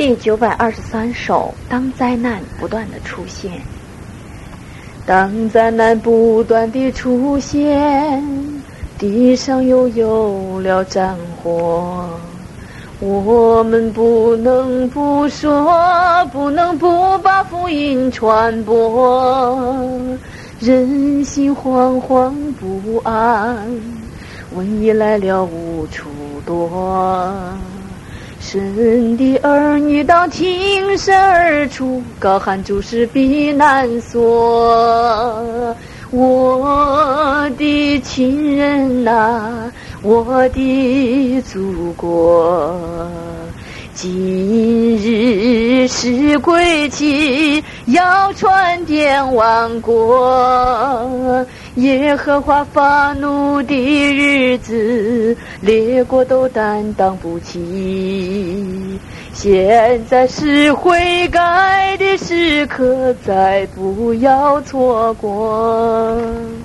第923首，当灾难不断的出现。当灾难不断地出现，地上又有了战火，我们不能不说，不能不把福音传播。人心惶惶不安，瘟疫来了无处躲。神的儿女当挺身而出，高喊主是避难所。我的亲人啊，我的祖国，今日是归期，要传遍万国。耶和华发怒的日子，列国都担当不起。现在是悔改的时刻，再不要错过。